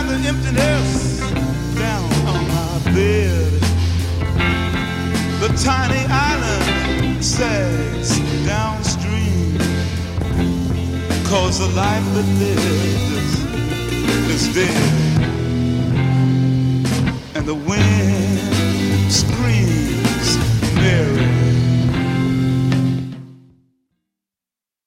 the emptiness down on my bed. The tiny island sags downstream, 'cause the life that lives is dead. And the wind